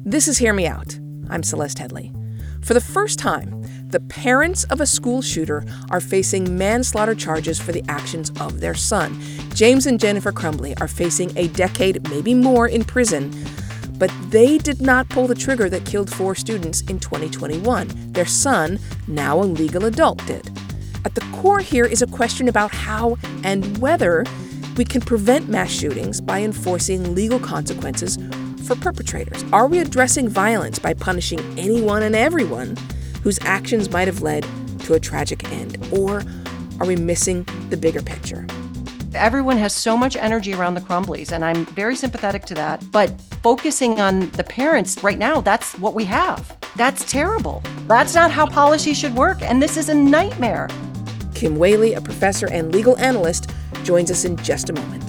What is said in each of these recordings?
This is Hear Me Out. I'm Celeste Headlee. For the first time, the parents of a school shooter are facing manslaughter charges for the actions of their son. James and Jennifer Crumbley are facing a decade, maybe more, in prison, but they did not pull the trigger that killed 4 students in 2021. Their son, now a legal adult, did. At the core here is a question about how and whether we can prevent mass shootings by enforcing legal consequences for perpetrators. Are we addressing violence by punishing anyone and everyone whose actions might have led to a tragic end? Or are we missing the bigger picture? Everyone has so much energy around the Crumbleys, and I'm very sympathetic to that. But focusing on the parents right now, that's what we have. That's terrible. That's not how policy should work, and this is a nightmare. Kim Wehle, a professor and legal analyst, joins us in just a moment.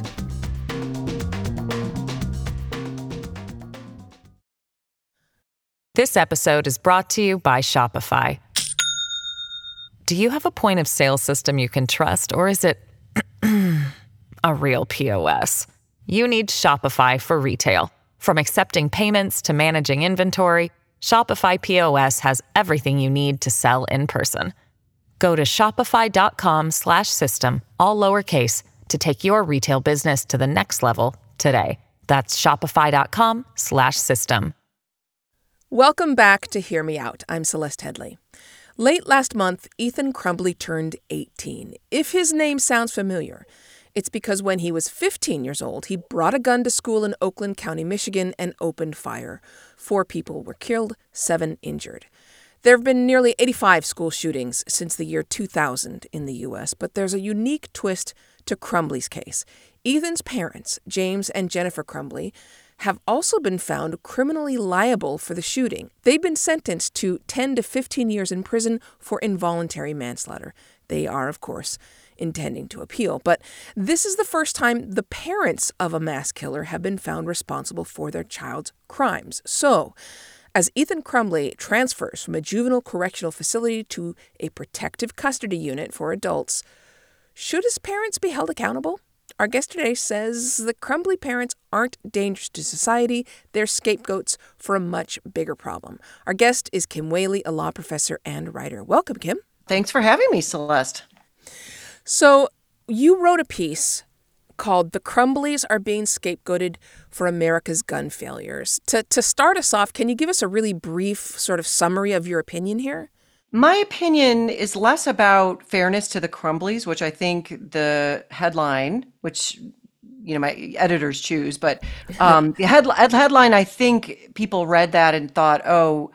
This episode is brought to you by Shopify. Do you have a point of sale system you can trust, or is it a real POS? You need Shopify for retail. From accepting payments to managing inventory, Shopify POS has everything you need to sell in person. Go to shopify.com/system, all lowercase, to take your retail business to the next level today. That's shopify.com/system. Welcome back to Hear Me Out. I'm Celeste Headlee. Late last month, Ethan Crumbley turned 18. If his name sounds familiar, it's because when he was 15 years old, he brought a gun to school in Oakland County, Michigan, and opened fire. 4 people were killed, 7 injured. There have been nearly 85 school shootings since the year 2000 in the U.S., but there's a unique twist to Crumbley's case. Ethan's parents, James and Jennifer Crumbley, have also been found criminally liable for the shooting. They've been sentenced to 10 to 15 years in prison for involuntary manslaughter. They are, of course, intending to appeal. But this is the first time the parents of a mass killer have been found responsible for their child's crimes. So, as Ethan Crumbley transfers from a juvenile correctional facility to a protective custody unit for adults, should his parents be held accountable? Our guest today says the Crumbley parents aren't dangerous to society. They're scapegoats for a much bigger problem. Our guest is Kim Wehle, a law professor and writer. Welcome, Kim. Thanks for having me, Celeste. So you wrote a piece called "The Crumbleys Are Being Scapegoated for America's Gun Failures." To start us off, can you give us a really brief sort of summary of your opinion here? My opinion is less about fairness to the Crumbleys, which I think the headline, which my editors choose, but the headline, I think people read that and thought, oh,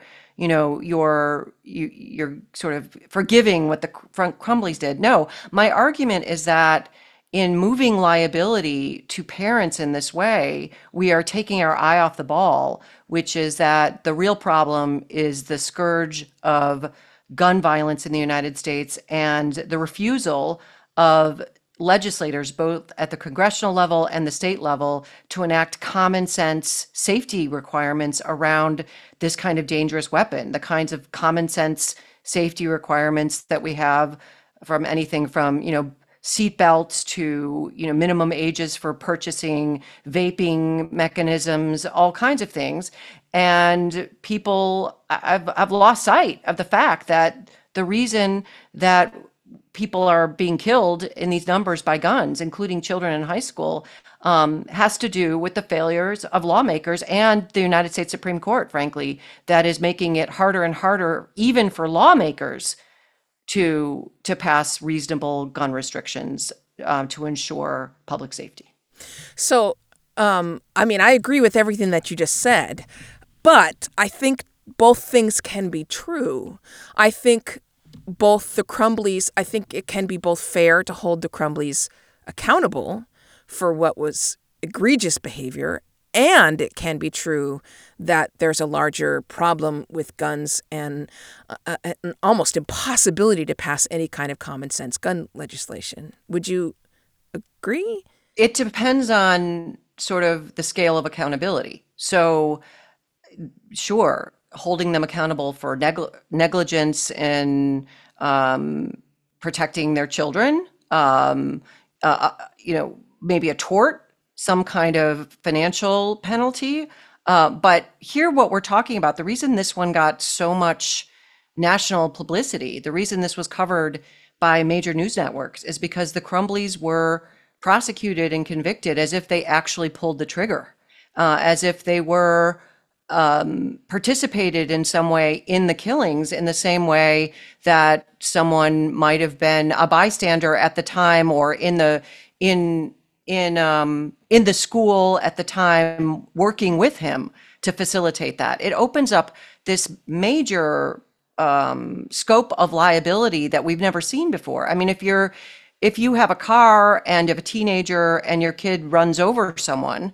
you're sort of forgiving what the Crumbleys did. No, my argument is that in moving liability to parents in this way, we are taking our eye off the ball, which is that the real problem is the scourge of gun violence in the United States and the refusal of legislators, both at the congressional level and the state level, to enact common sense safety requirements around this kind of dangerous weapon, the kinds of common sense safety requirements that we have from anything from, seat belts to, minimum ages for purchasing vaping mechanisms, all kinds of things. And people, I've lost sight of the fact that the reason that people are being killed in these numbers by guns, including children in high school, has to do with the failures of lawmakers and the United States Supreme Court, frankly, that is making it harder and harder, even for lawmakers, to pass reasonable gun restrictions to ensure public safety. So, I agree with everything that you just said, but I think both things can be true. I think both the Crumbleys, I think it can be both fair to hold the Crumbleys accountable for what was egregious behavior, and it can be true that there's a larger problem with guns and an almost impossibility to pass any kind of common sense gun legislation. Would you agree? It depends on sort of the scale of accountability. So, sure, holding them accountable for negligence in protecting their children, maybe a tort, some kind of financial penalty. But here, what we're talking about, the reason this one got so much national publicity, the reason this was covered by major news networks is because the Crumbleys were prosecuted and convicted as if they actually pulled the trigger, as if they were participated in some way in the killings in the same way that someone might have been a bystander at the time or in the school at the time working with him to facilitate that. It opens up this major scope of liability that we've never seen before. I mean, if you have a car and you have a teenager and your kid runs over someone,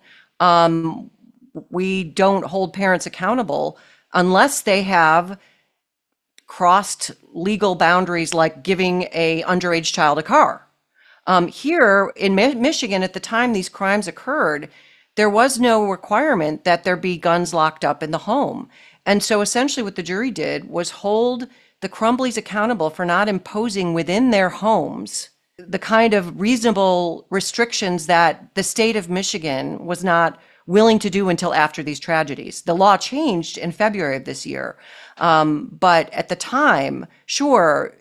we don't hold parents accountable unless they have crossed legal boundaries like giving a underage child a car. Here in Michigan, at the time these crimes occurred, there was no requirement that there be guns locked up in the home. And so essentially what the jury did was hold the Crumbleys accountable for not imposing within their homes the kind of reasonable restrictions that the state of Michigan was not willing to do until after these tragedies. The law changed in February of this year. But at the time, sure,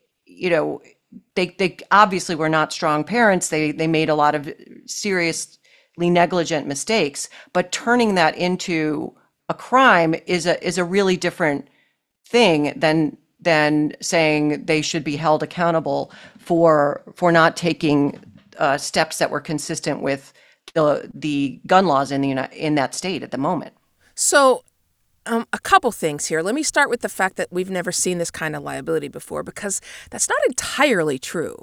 they obviously were not strong parents. They made a lot of seriously negligent mistakes, but turning that into a crime is a really different thing than saying they should be held accountable for not taking steps that were consistent with the gun laws in that state at the moment. So a couple things here. Let me start with the fact that we've never seen this kind of liability before, because that's not entirely true.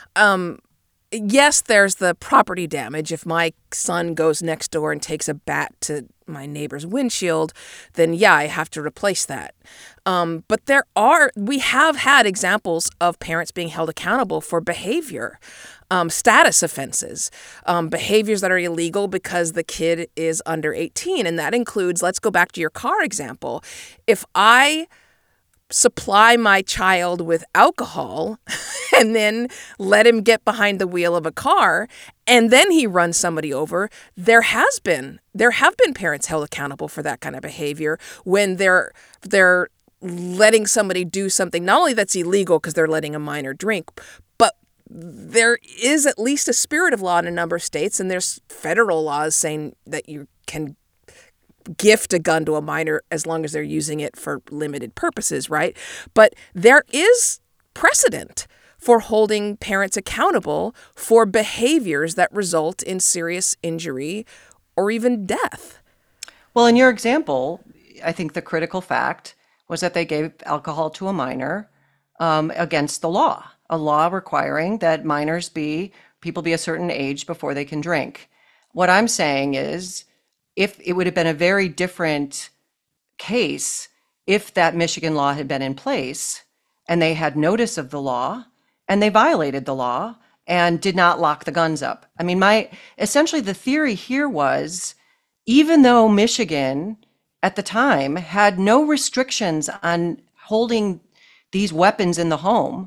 Yes, there's the property damage. If my son goes next door and takes a bat to my neighbor's windshield, then yeah, I have to replace that. But we have had examples of parents being held accountable for behavior, status offenses, behaviors that are illegal because the kid is under 18. And that includes, let's go back to your car example. If I supply my child with alcohol and then let him get behind the wheel of a car and then he runs somebody over, there have been parents held accountable for that kind of behavior when they're letting somebody do something not only that's illegal because they're letting a minor drink, but there is at least a spirit of law in a number of states, and there's federal laws saying that you can gift a gun to a minor as long as they're using it for limited purposes, right? But there is precedent for holding parents accountable for behaviors that result in serious injury or even death. Well, in your example, I think the critical fact was that they gave alcohol to a minor against the law, a law requiring that people be a certain age before they can drink. What I'm saying is, if it would have been a very different case if that Michigan law had been in place and they had notice of the law and they violated the law and did not lock the guns up. I mean, essentially the theory here was, even though Michigan at the time had no restrictions on holding these weapons in the home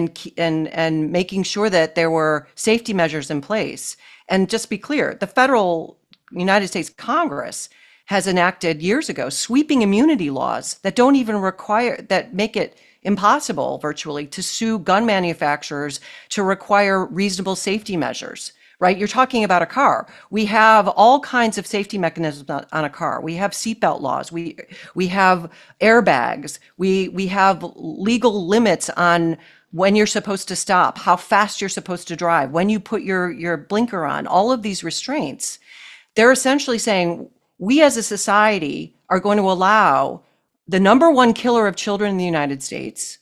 and making sure that there were safety measures in place. And just be clear, the federal United States Congress has enacted years ago sweeping immunity laws that don't even that make it impossible virtually to sue gun manufacturers to require reasonable safety measures, right? You're talking about a car. We have all kinds of safety mechanisms on a car. We have seatbelt laws. We have airbags. We have legal limits on when you're supposed to stop, how fast you're supposed to drive, when you put your blinker on, all of these restraints. They're essentially saying, we as a society are going to allow the number one killer of children in the United States.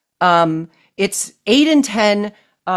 It's 8 in 10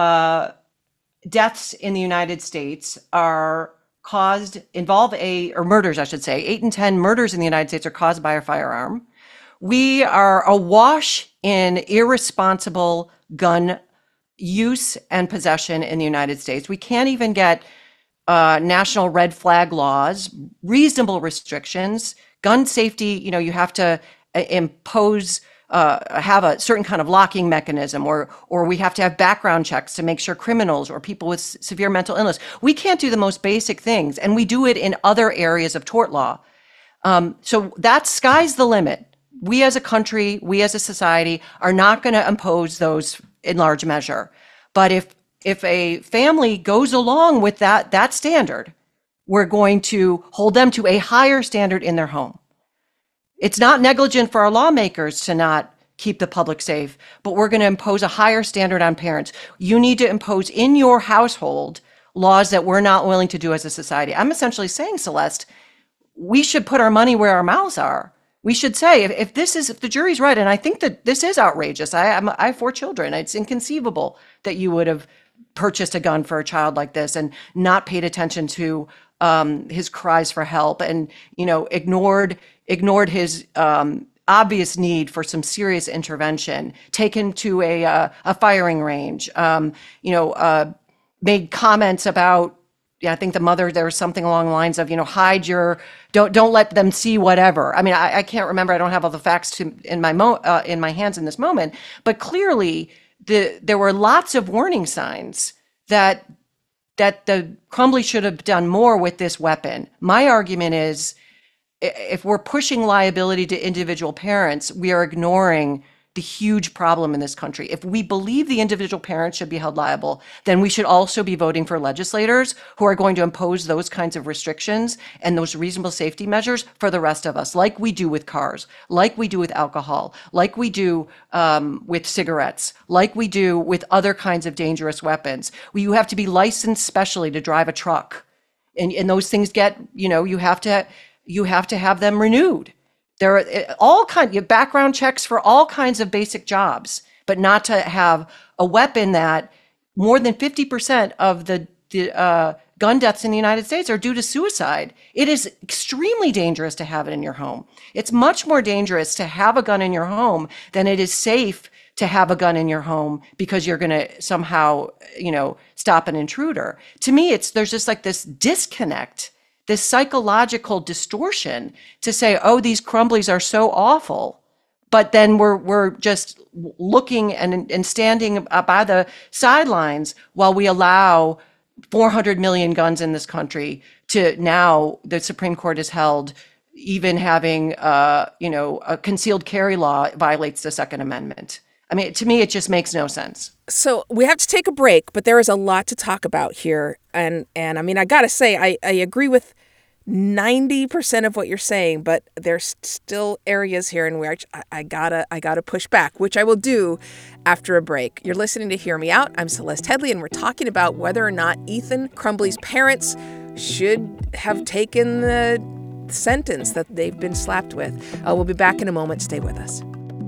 deaths in the United States or murders, I should say. 8 in 10 murders in the United States are caused by a firearm. We are awash in irresponsible gun use and possession in the United States. We can't even get national red flag laws, reasonable restrictions, gun safety. You have to impose, have a certain kind of locking mechanism, or we have to have background checks to make sure criminals or people with severe mental illness. We can't do the most basic things, and we do it in other areas of tort law. So that sky's the limit. We as a country, we as a society are not going to impose those in large measure. But if a family goes along with that standard, we're going to hold them to a higher standard in their home. It's not negligent for our lawmakers to not keep the public safe, but we're going to impose a higher standard on parents. You need to impose in your household laws that we're not willing to do as a society. I'm essentially saying, Celeste, we should put our money where our mouths are. We should say, if the jury's right, and I think that this is outrageous. I have 4 children. It's inconceivable that you would have purchased a gun for a child like this and not paid attention to his cries for help, and ignored his obvious need for some serious intervention. Taken to a firing range. Made comments about. Yeah, I think the mother, there was something along the lines of, hide your, don't let them see whatever. I mean, I can't remember. I don't have all the facts in my hands in this moment. But clearly, there were lots of warning signs that the Crumbley should have done more with this weapon. My argument is, if we're pushing liability to individual parents, we are ignoring the huge problem in this country. If we believe the individual parents should be held liable, then we should also be voting for legislators who are going to impose those kinds of restrictions and those reasonable safety measures for the rest of us, like we do with cars, like we do with alcohol, like we do with cigarettes, like we do with other kinds of dangerous weapons. You have to be licensed specially to drive a truck. And those things get, you have to have them renewed. There are all kinds of background checks for all kinds of basic jobs, but not to have a weapon that more than 50% of the gun deaths in the United States are due to suicide. It is extremely dangerous to have it in your home. It's much more dangerous to have a gun in your home than it is safe to have a gun in your home because you're going to somehow, stop an intruder. To me, there's just like this disconnect, this psychological distortion to say, oh, these Crumbleys are so awful. But then we're just looking and standing by the sidelines while we allow 400 million guns in this country to now the Supreme Court has held even having, a concealed carry law violates the Second Amendment. I mean, to me, it just makes no sense. So we have to take a break, but there is a lot to talk about here. And I mean, I got to say, I agree with 90% of what you're saying, but there's still areas here in which I gotta push back, which I will do after a break. You're listening to Hear Me Out. I'm Celeste Headlee, and we're talking about whether or not Ethan Crumbley's parents should have taken the sentence that they've been slapped with. We'll be back in a moment. Stay with us.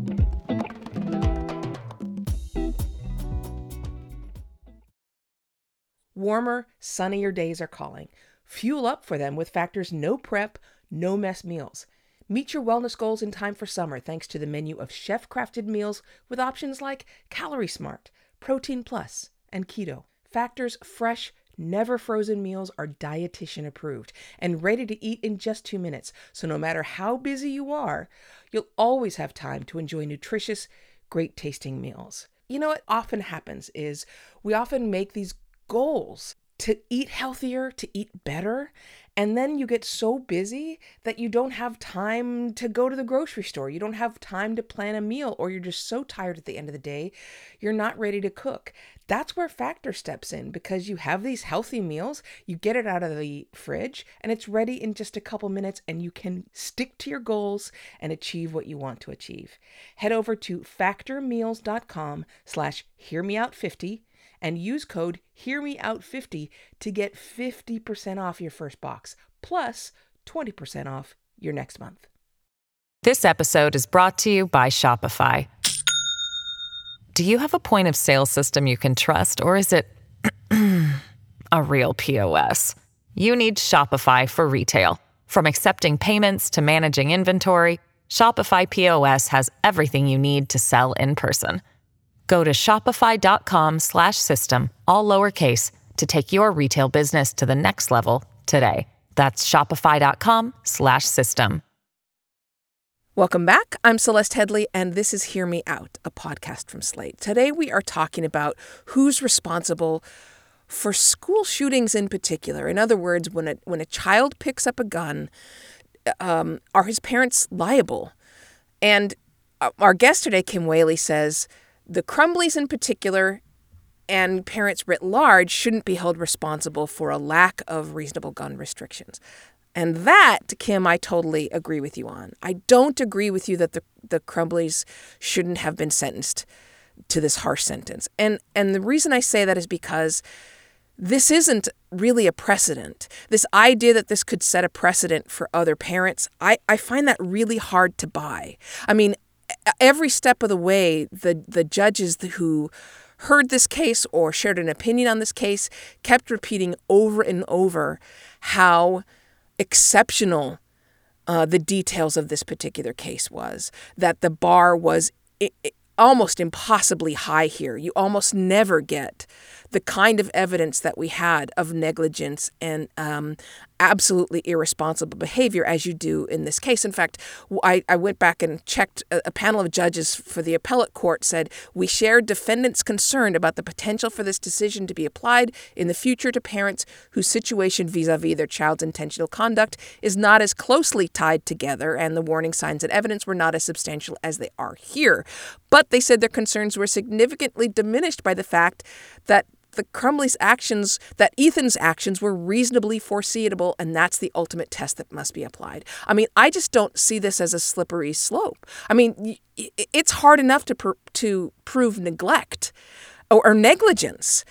Warmer, sunnier days are calling. Fuel up for them with Factor's no prep, no mess meals. Meet your wellness goals in time for summer thanks to the menu of chef-crafted meals with options like Calorie Smart, Protein Plus, and Keto. Factor's fresh, never frozen meals are dietitian approved and ready to eat in just 2 minutes. So no matter how busy you are, you'll always have time to enjoy nutritious, great tasting meals. You know what often happens is we often make these goals to eat healthier, to eat better, and then you get so busy that you don't have time to go to the grocery store. You don't have time to plan a meal, or you're just so tired at the end of the day, you're not ready to cook. That's where Factor steps in, because you have these healthy meals, you get it out of the fridge, and it's ready in just a couple minutes, and you can stick to your goals and achieve what you want to achieve. Head over to factormeals.com/hearmeout50 and use code HearMeOut50 to get 50% off your first box, plus 20% off your next month. This episode is brought to you by Shopify. Do you have a point of sale system you can trust, or is it a real POS? You need Shopify for retail. From accepting payments to managing inventory, Shopify POS has everything you need to sell in person. Go to shopify.com/system, all lowercase, to take your retail business to the next level today. That's shopify.com/system. Welcome back. I'm Celeste Headlee, and this is Hear Me Out, a podcast from Slate. Today we are talking about who's responsible for school shootings in particular. In other words, when a child picks up a gun, are his parents liable? And our guest today, Kim Whaley, says the Crumbleys in particular and parents writ large shouldn't be held responsible for a lack of reasonable gun restrictions. And that, Kim, I totally agree with you on. I don't agree with you that the Crumbleys shouldn't have been sentenced to this harsh sentence. And the reason I say that is because this isn't really a precedent. This idea that this could set a precedent for other parents, I find that really hard to buy. I mean, every step of the way, the judges who heard this case or shared an opinion on this case kept repeating over and over how exceptional the details of this particular case was, that the bar was almost impossibly high here. You almost never get the kind of evidence that we had of negligence and absolutely irresponsible behavior as you do in this case. In fact, I went back and checked. A panel of judges for the appellate court said, we shared defendants' concern about the potential for this decision to be applied in the future to parents whose situation vis-a-vis their child's intentional conduct is not as closely tied together and the warning signs and evidence were not as substantial as they are here. But they said their concerns were significantly diminished by the fact that the Crumbleys' actions, that Ethan's actions were reasonably foreseeable, and that's the ultimate test that must be applied. I mean, I just don't see this as a slippery slope. I mean, it's hard enough to prove neglect or negligence.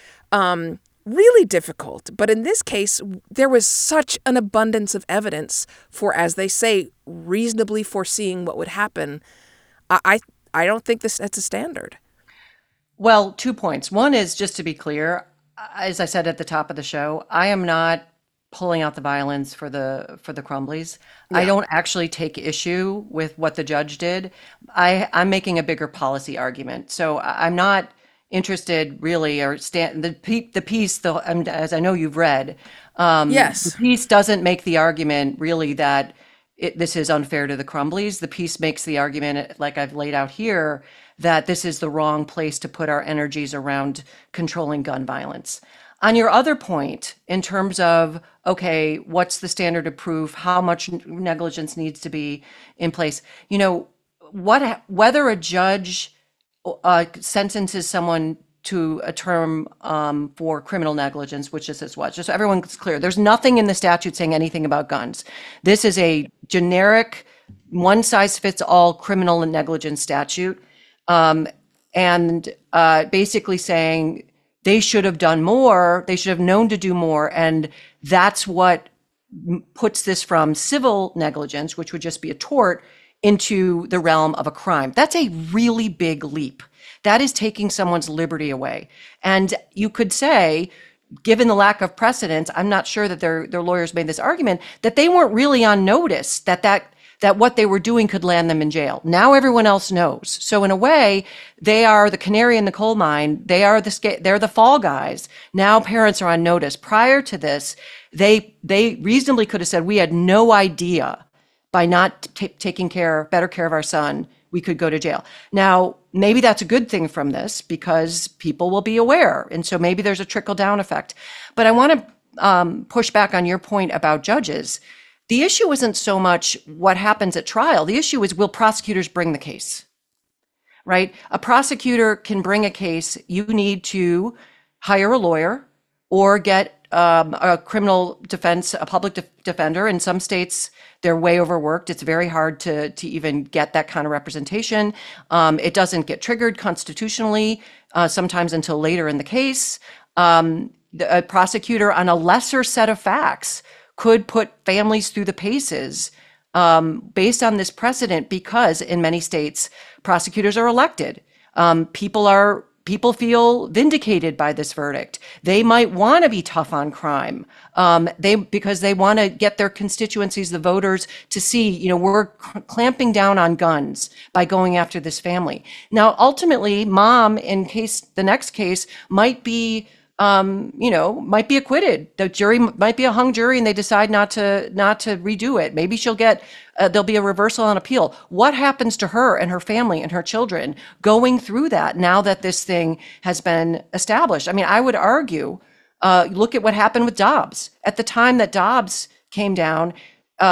Really difficult. But in this case, there was such an abundance of evidence for, as they say, reasonably foreseeing what would happen. I don't think that's a standard. Well, 2 points. One is, just to be clear, as I said at the top of the show, I am not pulling out the violins for the Crumbleys. Yeah. I don't actually take issue with what the judge did. I'm making a bigger policy argument. So I'm not interested really, or the piece, as I know you've read, yes, the piece doesn't make the argument really that this is unfair to the Crumbleys. The piece makes the argument, like I've laid out here, that this is the wrong place to put our energies around controlling gun violence. On your other point, in terms of, okay, what's the standard of proof, how much negligence needs to be in place, whether a judge sentences someone to a term for criminal negligence, which this is what, just so everyone's clear, there's nothing in the statute saying anything about guns. This is a generic, one-size-fits-all criminal negligence statute, and basically saying they should have done more, they should have known to do more, and that's what puts this from civil negligence, which would just be a tort, into the realm of a crime. That's a really big leap. That is taking someone's liberty away. And you could say, given the lack of precedent, I'm not sure that their lawyers made this argument, that they weren't really on notice that what they were doing could land them in jail. Now everyone else knows. So in a way, they are the canary in the coal mine. They're the fall guys. Now parents are on notice. Prior to this, they reasonably could have said, we had no idea by not taking better care of our son, we could go to jail. Now, maybe that's a good thing from this because people will be aware. And so maybe there's a trickle down effect. But I want to push back on your point about judges. The issue isn't so much what happens at trial. The issue is, will prosecutors bring the case, right? A prosecutor can bring a case. You need to hire a lawyer or get a criminal defense, a public defender. In some states, they're way overworked. It's very hard to even get that kind of representation. It doesn't get triggered constitutionally, sometimes until later in the case. A prosecutor on a lesser set of facts could put families through the paces based on this precedent, because in many states, prosecutors are elected. People feel vindicated by this verdict. They might want to be tough on crime, because they want to get their constituencies, the voters, to see, we're clamping down on guns by going after this family. Now, ultimately, mom, the next case, might be acquitted. The jury might be a hung jury, and they decide not to redo it. Maybe she'll get. There'll be a reversal on appeal. What happens to her and her family and her children going through that now that this thing has been established? I mean, I would argue, look at what happened with Dobbs. At the time that Dobbs came down,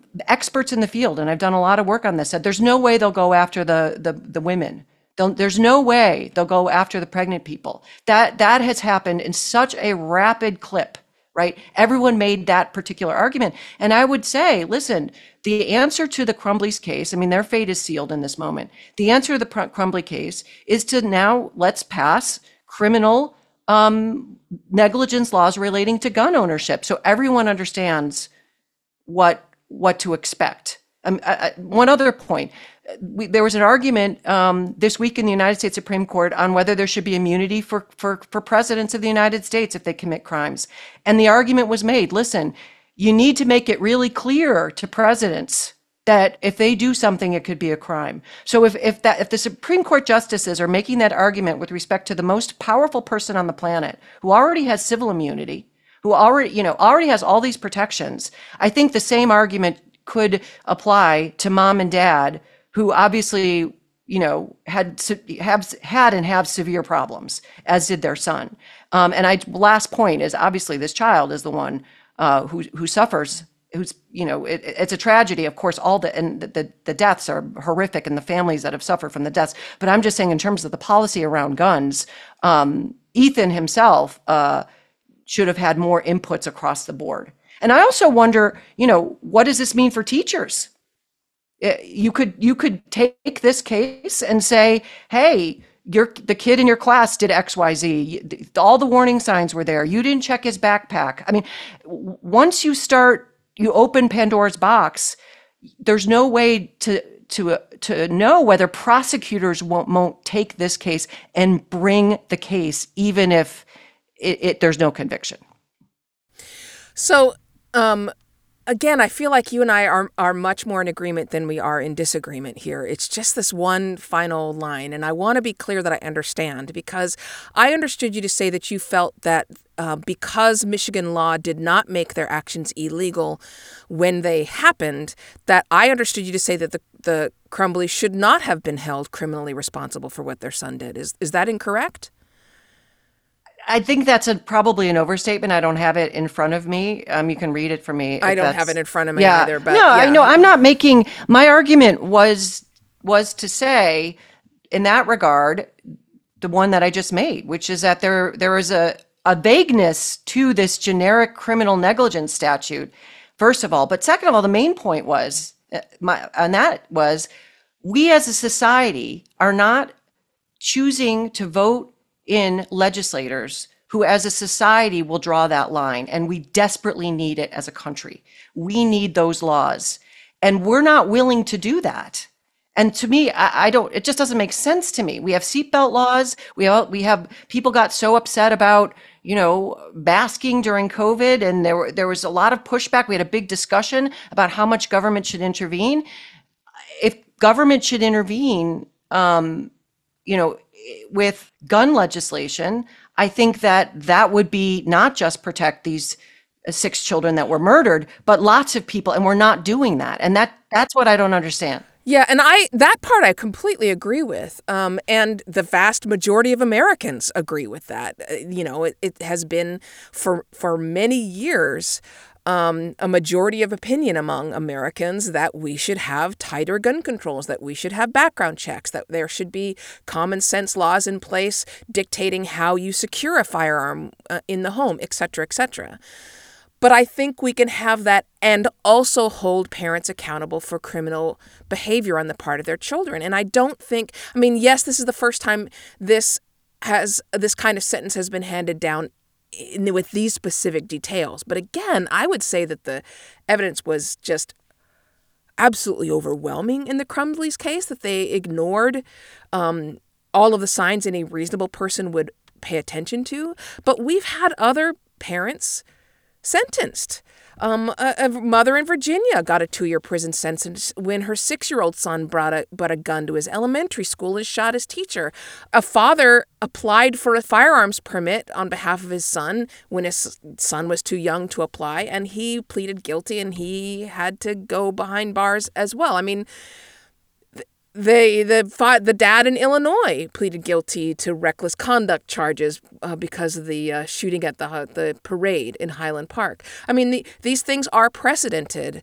experts in the field, and I've done a lot of work on this, said there's no way they'll go after the women. There's no way they'll go after the pregnant people. That has happened in such a rapid clip, right? Everyone made that particular argument. And I would say, listen, the answer to the Crumbley's case, I mean, their fate is sealed in this moment. The answer to the Crumbley case is to now let's pass criminal negligence laws relating to gun ownership, so everyone understands what to expect. One other point. There was an argument this week in the United States Supreme Court on whether there should be immunity for presidents of the United States if they commit crimes. And the argument was made, listen, you need to make it really clear to presidents that if they do something, it could be a crime. So if the Supreme Court justices are making that argument with respect to the most powerful person on the planet, who already has civil immunity, who already has all these protections, I think the same argument could apply to mom and dad, who obviously, had and have severe problems, as did their son. Last point is, obviously this child is the one who suffers. It's a tragedy, of course. The deaths are horrific, and the families that have suffered from the deaths. But I'm just saying, in terms of the policy around guns, Ethan himself should have had more inputs across the board. And I also wonder, what does this mean for teachers? You could take this case and say, hey, the kid in your class did X, Y, Z. All the warning signs were there. You didn't check his backpack. I mean, once you open Pandora's box, there's no way to know whether prosecutors won't take this case and bring the case, even if there's no conviction. So, again, I feel like you and I are much more in agreement than we are in disagreement here. It's just this one final line, and I want to be clear that I understand, because I understood you to say that you felt that because Michigan law did not make their actions illegal when they happened, that I understood you to say that the Crumbleys should not have been held criminally responsible for what their son did. Is that incorrect? I think that's probably an overstatement. I don't have it in front of me. You can read it for me. I don't have it in front of me either. But no, yeah. I know. I'm not making. My argument was to say, in that regard, the one that I just made, which is that there is a vagueness to this generic criminal negligence statute, first of all. But second of all, the main point was we as a society are not choosing to vote in legislators who as a society will draw that line, and we desperately need it as a country. We need those laws, and we're not willing to do that. And to me, it just doesn't make sense to me. We have seatbelt laws. We have people got so upset about, basking during COVID, and there was a lot of pushback. We had a big discussion about how much government should intervene. If government should intervene, with gun legislation, I think that would be not just protect these 6 children that were murdered, but lots of people, and we're not doing that. And that's what I don't understand. Yeah, and that part I completely agree with. And the vast majority of Americans agree with that. It has been for many years a majority of opinion among Americans that we should have tighter gun controls, that we should have background checks, that there should be common sense laws in place dictating how you secure a firearm in the home, et cetera, et cetera. But I think we can have that and also hold parents accountable for criminal behavior on the part of their children. And I don't think, yes, this is the first time this kind of sentence has been handed down with these specific details. But again, I would say that the evidence was just absolutely overwhelming in the Crumbleys case, that they ignored all of the signs any reasonable person would pay attention to. But we've had other parents sentenced. A mother in Virginia got a 2-year prison sentence when her 6-year-old son brought a gun to his elementary school and shot his teacher. A father applied for a firearms permit on behalf of his son when his son was too young to apply, and he pleaded guilty, and he had to go behind bars as well. The dad in Illinois pleaded guilty to reckless conduct charges because of the shooting at the parade in Highland Park. These things are precedented,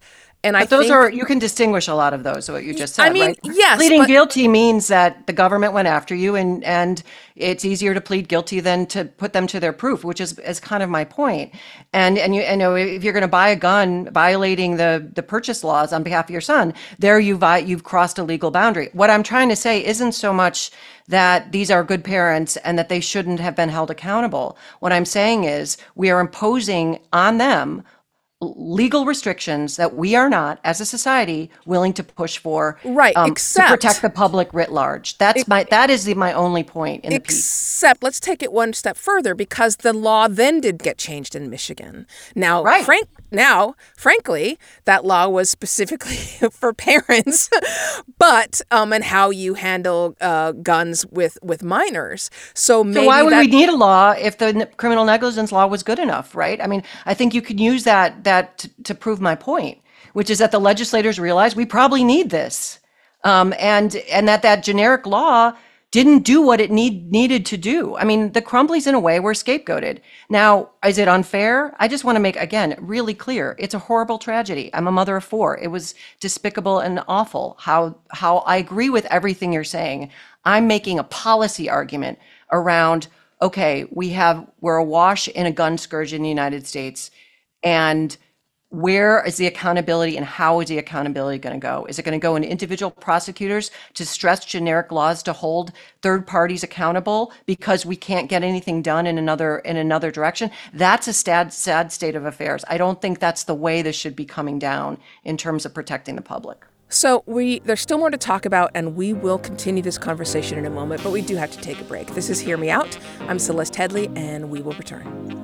And But those are, you can distinguish a lot of those, what you just said, I mean, right? yes, Pleading but guilty means that the government went after you, and it's easier to plead guilty than to put them to their proof, which is kind of my point. And you know, if you're going to buy a gun violating the purchase laws on behalf of your son, there you've crossed a legal boundary. What I'm trying to say isn't so much that these are good parents and that they shouldn't have been held accountable. What I'm saying is we are imposing on them legal restrictions that we are not, as a society, willing to push for, right, to except protect the public writ large. That is my only point in the piece. except let's take it one step further, because the law then did get changed in Michigan. Now, Right. frankly, that law was specifically for parents, but and how you handle guns with minors. So maybe So why would we need a law if the criminal negligence law was good enough, right? I mean, I think you could use that to prove my point, which is that the legislators realized we probably need this, and that generic law didn't do what it needed to do. I mean, the Crumbleys in a way were scapegoated. Now, is it unfair? I just want to make, again, really clear. It's a horrible tragedy. I'm a mother of 4. It was despicable and awful. How I agree with everything you're saying. I'm making a policy argument around, okay, we're awash in a gun scourge in the United States, and where is the accountability and how is the accountability going to go? Is it going to go in individual prosecutors to stress generic laws to hold third parties accountable because we can't get anything done in another direction? That's a sad state of affairs. I don't think that's the way this should be coming down in terms of protecting the public. So there's still more to talk about, and we will continue this conversation in a moment, but we do have to take a break. This is Hear Me Out. I'm Celeste Headlee, and we will return.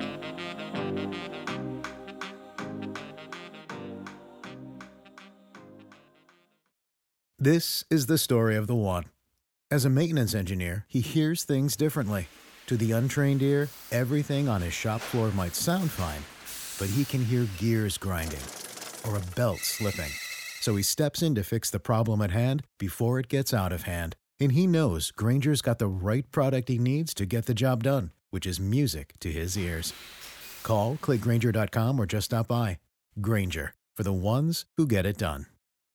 This is the story of the one. As a maintenance engineer, he hears things differently. To the untrained ear, everything on his shop floor might sound fine, but he can hear gears grinding or a belt slipping. So he steps in to fix the problem at hand before it gets out of hand. And he knows Grainger's got the right product he needs to get the job done, which is music to his ears. Call, click Grainger.com, or just stop by. Grainger, for the ones who get it done.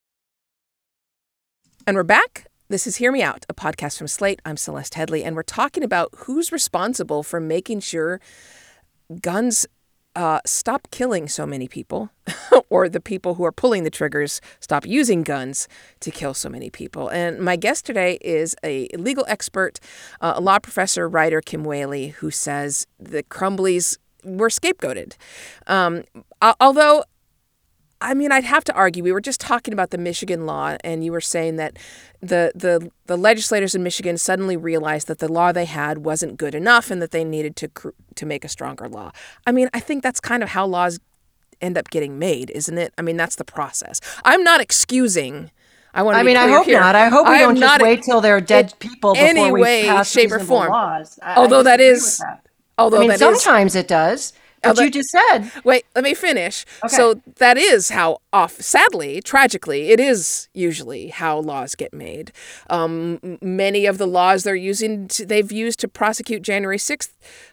And we're back. This is Hear Me Out, a podcast from Slate. I'm Celeste Headlee, and we're talking about who's responsible for making sure guns stop killing so many people, or the people who are pulling the triggers stop using guns to kill so many people. And my guest today is a legal expert, a law professor, writer, Kim Whaley, who says the Crumbleys were scapegoated. Although, I mean, I'd have to argue. We were just talking about the Michigan law, and you were saying that the legislators in Michigan suddenly realized that the law they had wasn't good enough and that they needed to make a stronger law. I mean, I think that's kind of how laws end up getting made, isn't it? I mean, that's the process. I'm not excusing. I want to be clear I hope here. not. I hope we don't just wait till they're dead people before any we way, pass shape, or reasonable form. laws. Although that disagree is, with that. although I mean, that is. sometimes it does. But you just said. Wait, let me finish. Okay. So that is how, sadly, tragically, it is usually how laws get made. Many of the laws they've used to prosecute January 6th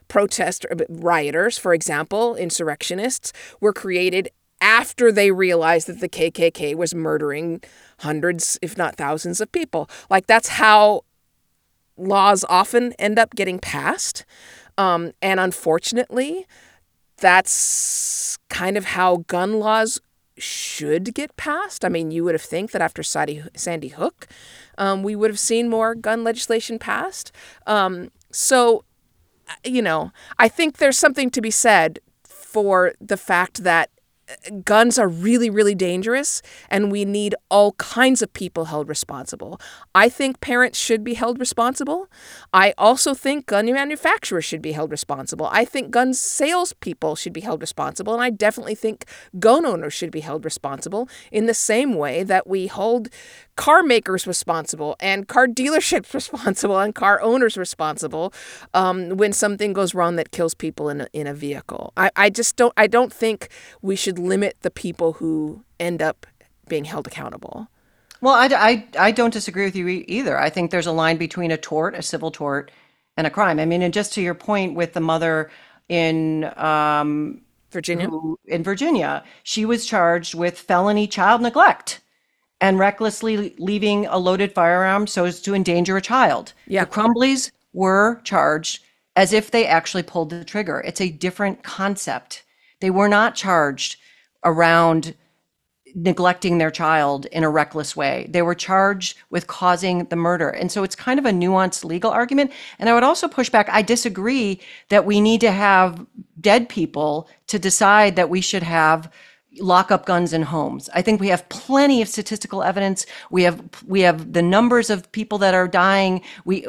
rioters, for example, insurrectionists, were created after they realized that the KKK was murdering hundreds, if not thousands of people. Like, that's how laws often end up getting passed. And unfortunately, that's kind of how gun laws should get passed. I mean, you would have think that after Sandy Hook, we would have seen more gun legislation passed. So, you know, I think there's something to be said for the fact that guns are really, really dangerous, and we need all kinds of people held responsible. I think parents should be held responsible. I also think gun manufacturers should be held responsible. I think gun salespeople should be held responsible, and I definitely think gun owners should be held responsible in the same way that we hold car makers responsible and car dealerships responsible and car owners responsible when something goes wrong that kills people in a vehicle. I don't think we should limit the people who end up being held accountable. Well, I don't disagree with you either. I think there's a line between a tort, a civil tort, and a crime. I mean, and just to your point with the mother in The Virginia. who in Virginia, she was charged with felony child neglect and recklessly leaving a loaded firearm so as to endanger a child. Yeah. The Crumbleys were charged as if they actually pulled the trigger. It's a different concept. They were not charged around neglecting their child in a reckless way. They were charged with causing the murder. And so it's kind of a nuanced legal argument. And I would also push back. I disagree that we need to have dead people to decide that we should have lock up guns in homes. I think we have plenty of statistical evidence. We have the numbers of people that are dying.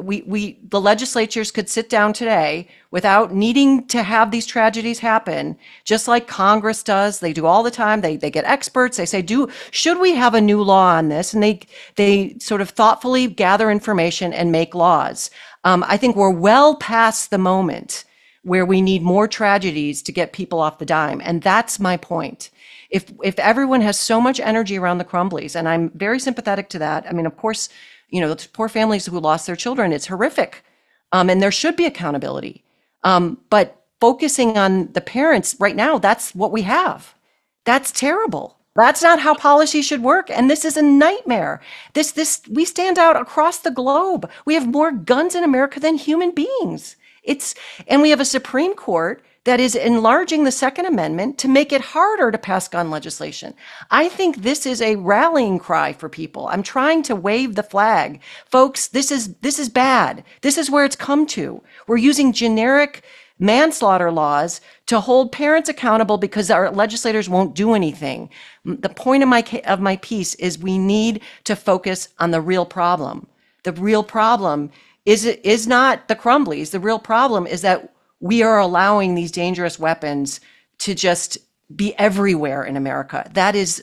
The legislatures could sit down today without needing to have these tragedies happen, just like Congress does. They do all the time. They get experts. They say, should we have a new law on this? And they sort of thoughtfully gather information and make laws. I think we're well past the moment where we need more tragedies to get people off the dime. And that's my point. If everyone has so much energy around the Crumbleys, and I'm very sympathetic to that. I mean, of course, the poor families who lost their children, it's horrific. And there should be accountability. But focusing on the parents right now, that's what we have. That's terrible. That's not how policy should work. And this is a nightmare. We stand out across the globe. We have more guns in America than human beings. And we have a Supreme Court that is enlarging the Second Amendment to make it harder to pass gun legislation. I think this is a rallying cry for people. I'm trying to wave the flag. Folks, this is bad. This is where it's come to. We're using generic manslaughter laws to hold parents accountable because our legislators won't do anything. The point of my piece is we need to focus on the real problem. The real problem is not the Crumbleys. The real problem is that we are allowing these dangerous weapons to just be everywhere in America. That's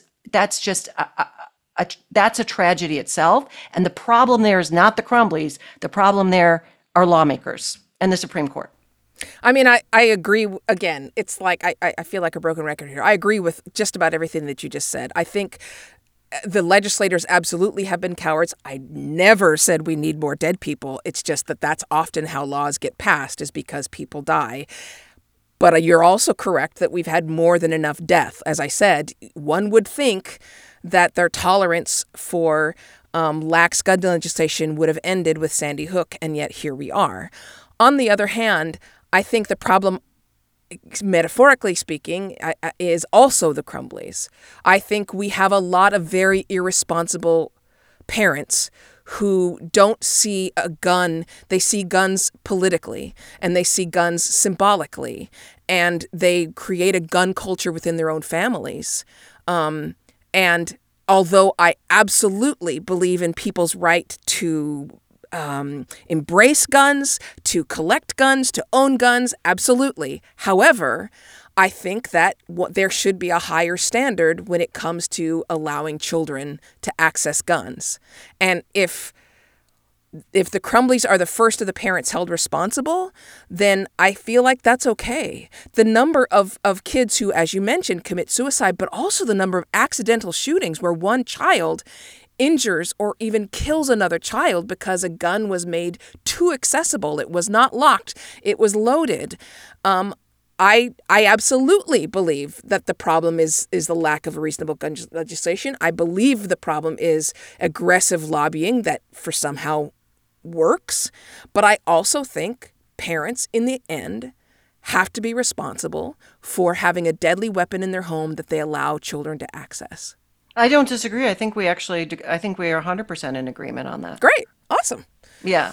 a tragedy itself. And the problem there is not the Crumbleys. The problem there are lawmakers and the Supreme Court. I mean, I agree. Again, it's like I feel like a broken record here. I agree with just about everything that you just said. I think the legislators absolutely have been cowards. I never said we need more dead people. It's just that that's often how laws get passed, is because people die. But you're also correct that we've had more than enough death. As I said, one would think that their tolerance for lax gun legislation would have ended with Sandy Hook, and yet here we are. On the other hand, I think the problem, metaphorically speaking, is also the Crumbleys. I think we have a lot of very irresponsible parents who don't see a gun. They see guns politically, and they see guns symbolically, and they create a gun culture within their own families. And although I absolutely believe in people's right to embrace guns, to collect guns, to own guns, absolutely. However, I think that there should be a higher standard when it comes to allowing children to access guns. And if the Crumbleys are the first of the parents held responsible, then I feel like that's okay. The number of kids who, as you mentioned, commit suicide, but also the number of accidental shootings where one child injures or even kills another child because a gun was made too accessible. It was not locked. It was loaded. I absolutely believe that the problem is the lack of a reasonable gun legislation. I believe the problem is aggressive lobbying that for somehow works. But I also think parents in the end have to be responsible for having a deadly weapon in their home that they allow children to access. I don't disagree. I think we are 100% in agreement on that. Great. Awesome. Yeah.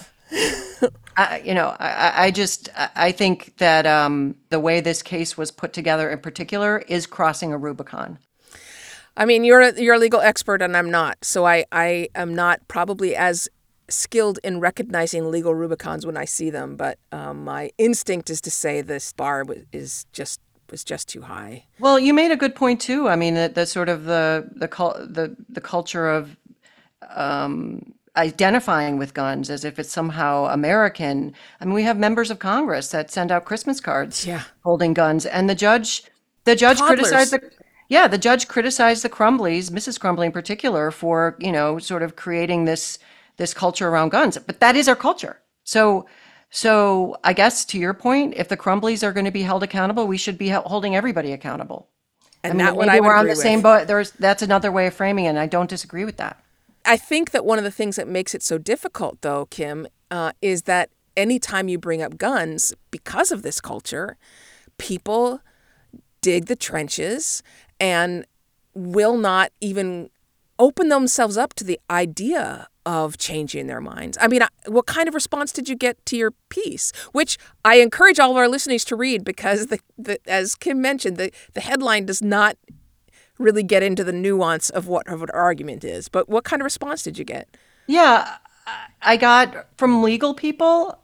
I think that the way this case was put together in particular is crossing a Rubicon. I mean, you're a legal expert and I'm not. So I am not probably as skilled in recognizing legal Rubicons when I see them. But my instinct is to say this bar was just too high. Well, you made a good point too. I mean, the sort of the culture of identifying with guns as if it's somehow American. I mean, we have members of Congress that send out Christmas cards holding guns, and the judge criticized the judge criticized the Crumbleys, Mrs. Crumbly in particular, for sort of creating this culture around guns. But that is our culture. So So I guess to your point, if the Crumblies are going to be held accountable, we should be holding everybody accountable. And that what I maybe would we're on agree the same with. boat. That's another way of framing it, and I don't disagree with that. I think that one of the things that makes it so difficult, though, Kim, is that anytime you bring up guns, because of this culture, people dig the trenches and will not even open themselves up to the idea of changing their minds. I mean, what kind of response did you get to your piece? Which I encourage all of our listeners to read because, as Kim mentioned, the headline does not really get into the nuance of what an argument is. But what kind of response did you get? Yeah, I got from legal people.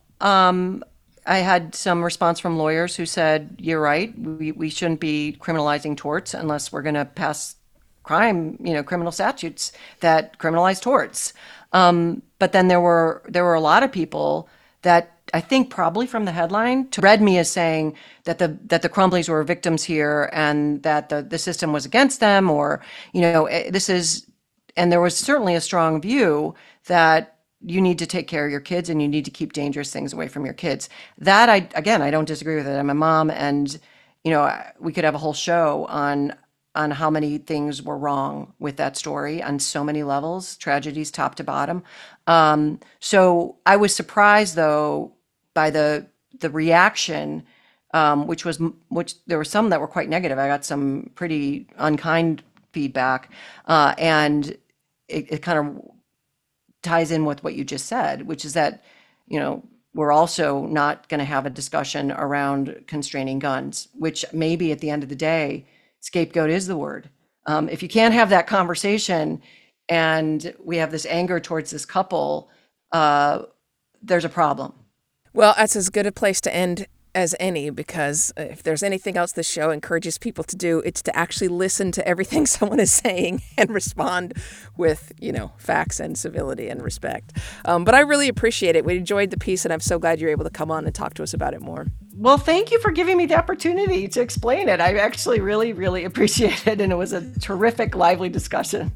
I had some response from lawyers who said, "You're right. We shouldn't be criminalizing torts unless we're going to pass criminal statutes that criminalize torts." But then there were a lot of people that I think probably from the headline read me as saying that the Crumblies were victims here and that the system was against them, or and there was certainly a strong view that you need to take care of your kids and you need to keep dangerous things away from your kids. That I don't disagree with it. I'm a mom, and we could have a whole show on how many things were wrong with that story on so many levels, tragedies top to bottom. So I was surprised though by the reaction, which there were some that were quite negative. I got some pretty unkind feedback, and it kind of ties in with what you just said, which is that, we're also not going to have a discussion around constraining guns, which maybe at the end of the day, scapegoat is the word. If you can't have that conversation and we have this anger towards this couple, there's a problem. Well, that's as good a place to end as any, because if there's anything else this show encourages people to do, it's to actually listen to everything someone is saying and respond with, facts and civility and respect. But I really appreciate it. We enjoyed the piece, and I'm so glad you're able to come on and talk to us about it more. Well, thank you for giving me the opportunity to explain it. I actually really, really appreciate it, and it was a terrific, lively discussion.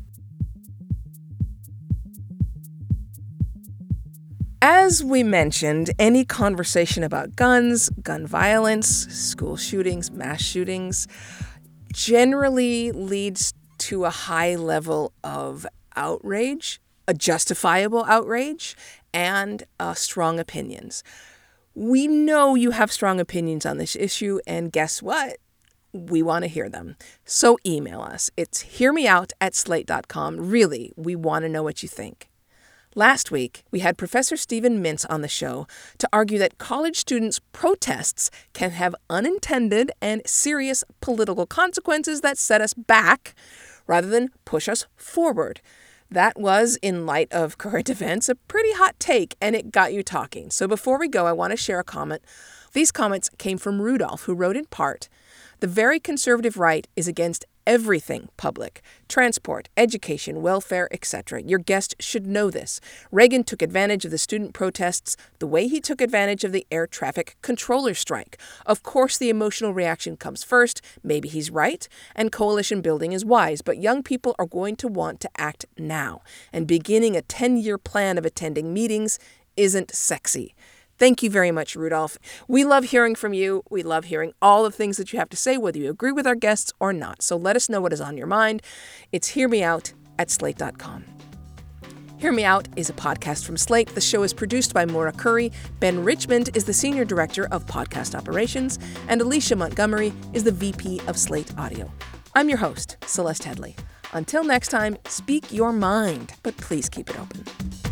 As we mentioned, any conversation about guns, gun violence, school shootings, mass shootings, generally leads to a high level of outrage, a justifiable outrage, and strong opinions. We know you have strong opinions on this issue, and guess what? We want to hear them. So email us. It's hearmeout@slate.com. Really, we want to know what you think. Last week, we had Professor Stephen Mintz on the show to argue that college students' protests can have unintended and serious political consequences that set us back rather than push us forward. That was, in light of current events, a pretty hot take, and it got you talking. So before we go, I want to share a comment. These comments came from Rudolph, who wrote in part, "The very conservative right is against everything public, transport, education, welfare, etc. Your guest should know this. Reagan took advantage of the student protests the way he took advantage of the air traffic controller strike. Of course, the emotional reaction comes first. Maybe he's right, and coalition building is wise, but young people are going to want to act now, and beginning a 10-year plan of attending meetings isn't sexy." Thank you very much, Rudolph. We love hearing from you. We love hearing all the things that you have to say, whether you agree with our guests or not. So let us know what is on your mind. It's hearmeout@slate.com. Hear Me Out is a podcast from Slate. The show is produced by Maura Curry. Ben Richmond is the Senior Director of Podcast Operations, and Alicia Montgomery is the VP of Slate Audio. I'm your host, Celeste Headley. Until next time, speak your mind, but please keep it open.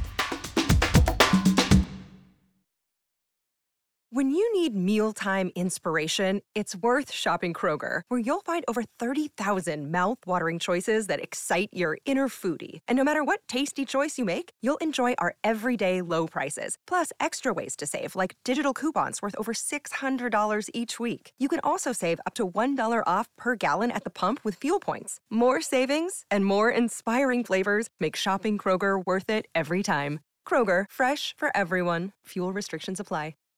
When you need mealtime inspiration, it's worth shopping Kroger, where you'll find over 30,000 mouth-watering choices that excite your inner foodie. And no matter what tasty choice you make, you'll enjoy our everyday low prices, plus extra ways to save, like digital coupons worth over $600 each week. You can also save up to $1 off per gallon at the pump with fuel points. More savings and more inspiring flavors make shopping Kroger worth it every time. Kroger, fresh for everyone. Fuel restrictions apply.